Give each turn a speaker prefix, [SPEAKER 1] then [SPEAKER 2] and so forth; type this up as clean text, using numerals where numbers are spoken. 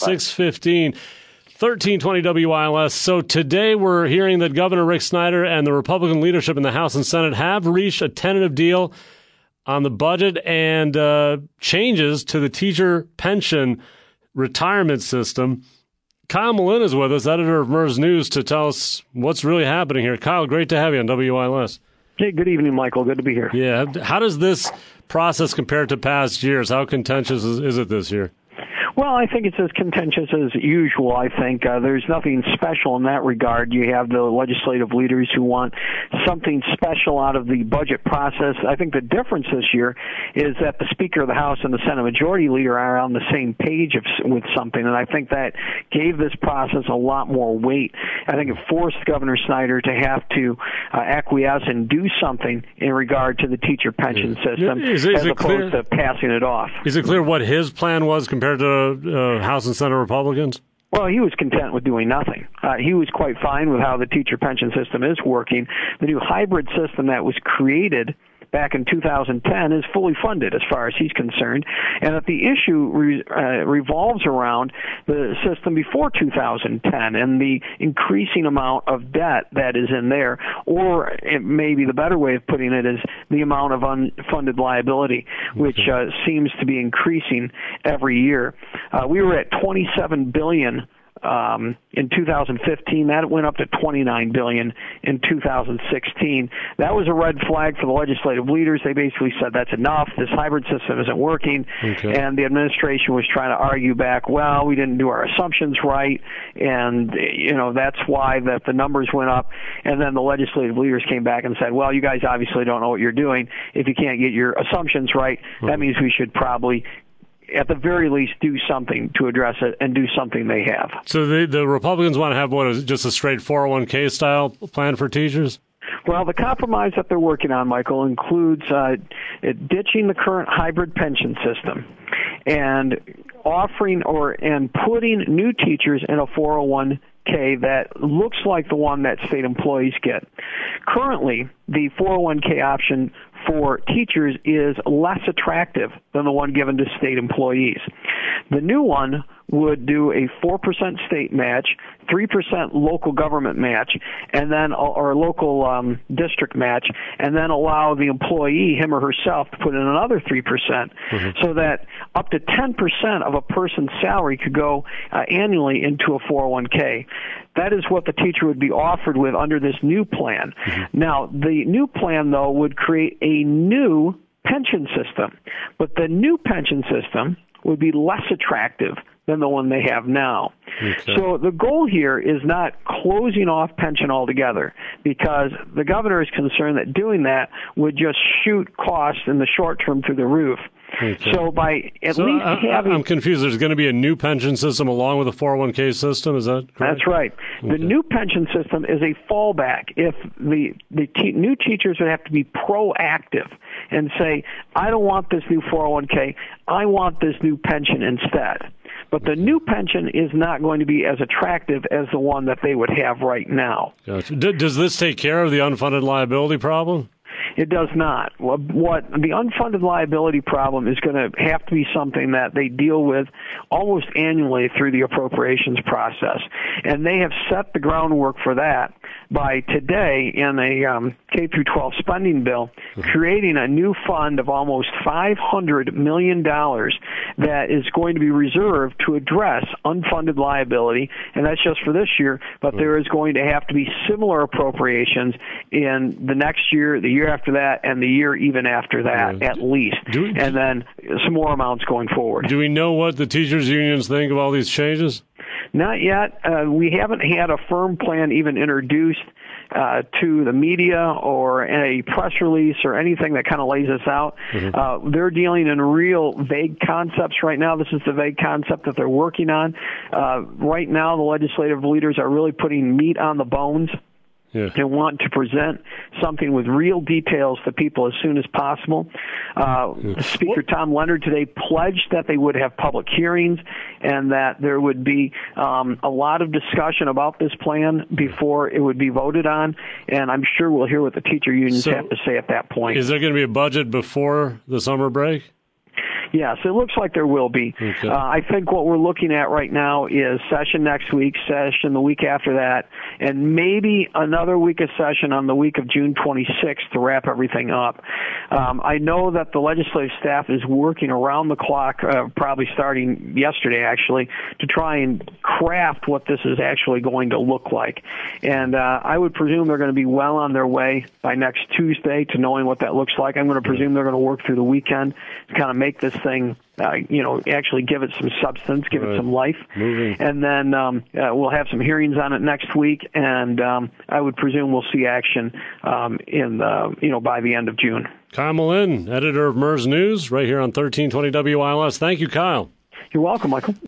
[SPEAKER 1] 6:15. 1320 WILS. So today we're hearing that Governor Rick Snyder and the Republican leadership in the House and Senate have reached a tentative deal on the budget and changes to the teacher pension retirement system. Kyle Molina is with us, editor of MERS News, to tell us what's really happening here. Kyle, great to have you on WILS.
[SPEAKER 2] Hey, good evening, Michael. Good to be here.
[SPEAKER 1] Yeah. How does this process compare to past years? How contentious is it this year?
[SPEAKER 2] Well, I think it's as contentious as usual. I think there's nothing special in that regard. You have the legislative leaders who want something special out of the budget process. I think the difference this year is that the Speaker of the House and the Senate Majority Leader are on the same page with something, and I think that gave this process a lot more weight. I think it forced Governor Snyder to have to acquiesce and do something in regard to the teacher pension system as opposed to passing it off.
[SPEAKER 1] Is it clear what his plan was compared to House and Senate Republicans?
[SPEAKER 2] Well, he was content with doing nothing. He was quite fine with how the teacher pension system is working. The new hybrid system that was created back in 2010 is fully funded as far as he's concerned, and that the issue revolves around the system before 2010 and the increasing amount of debt that is in there, or maybe the better way of putting it is the amount of unfunded liability, which seems to be increasing every year. We were at $27 billion in 2015. That went up to $29 billion in 2016. That was a red flag for the legislative leaders. They basically said that's enough. This hybrid system isn't working. And the administration was trying to argue back, well, we didn't do our assumptions right, and that's why that the numbers went up. And then the legislative leaders came back and said, well, you guys obviously don't know what you're doing. If you can't get your assumptions right, that means we should probably at the very least do something to address it, and do something they have.
[SPEAKER 1] So the Republicans want to have what is just a straight 401k style plan for teachers?
[SPEAKER 2] Well, the compromise that they're working on, Michael, includes ditching the current hybrid pension system and offering and putting new teachers in a 401k that looks like the one that state employees get. Currently, the 401k option for teachers is less attractive than the one given to state employees. The new one would do a 4% state match, 3% local government match, and then or local district match, and then allow the employee, him or herself, to put in another 3%, so that up to 10% of a person's salary could go annually into a 401k. That is what the teacher would be offered with under this new plan. Now, the new plan, though, would create a new pension system, but the new pension system would be less attractive than the one they have now. So the goal here is not closing off pension altogether, because the governor is concerned that doing that would just shoot costs in the short term through the roof. So by at least having... I'm
[SPEAKER 1] confused. There's going to be a new pension system along with a 401k system? Is that correct?
[SPEAKER 2] That's right. The new pension system is a fallback. If the new teachers would have to be proactive and say, I don't want this new 401k, I want this new pension instead. But the new pension is not going to be as attractive as the one that they would have right now.
[SPEAKER 1] Gotcha. Does this take care of the unfunded liability problem?
[SPEAKER 2] It does not. What the unfunded liability problem is going to have to be something that they deal with almost annually through the appropriations process. And they have set the groundwork for that by today in a K-12 spending bill, creating a new fund of almost $500 million that is going to be reserved to address unfunded liability, and that's just for this year, but there is going to have to be similar appropriations in the next year, the year after that, and the year even after that, at least, and then some more amounts going forward.
[SPEAKER 1] Do we know what the teachers' unions think of all these changes?
[SPEAKER 2] Not yet. We haven't had a firm plan even introduced to the media or a press release or anything that kind of lays this out. They're dealing in real vague concepts right now. This is the vague concept that they're working on. Right now, the legislative leaders are really putting meat on the bones. They want to present something with real details to people as soon as possible. Speaker Tom Leonard today pledged that they would have public hearings and that there would be a lot of discussion about this plan before it would be voted on, and I'm sure we'll hear what the teacher unions have to say at that point.
[SPEAKER 1] Is there going to be a budget before the summer break?
[SPEAKER 2] Yes, it looks like there will be.
[SPEAKER 1] Okay.
[SPEAKER 2] I think what we're looking at right now is session next week, session the week after that, and maybe another week of session on the week of June 26th to wrap everything up. I know that the legislative staff is working around the clock, probably starting yesterday actually, to try and craft what this is actually going to look like. And I would presume they're going to be well on their way by next Tuesday to knowing what that looks like. I'm going to presume they're going to work through the weekend to kind of make this thing, actually give it some substance, give it some life.
[SPEAKER 1] Moving.
[SPEAKER 2] And then we'll have some hearings on it next week, and I would presume we'll see action by the end of June.
[SPEAKER 1] Kyle Malin, editor of MERS News, right here on 1320 WILS. Thank you, Kyle.
[SPEAKER 2] You're welcome, Michael.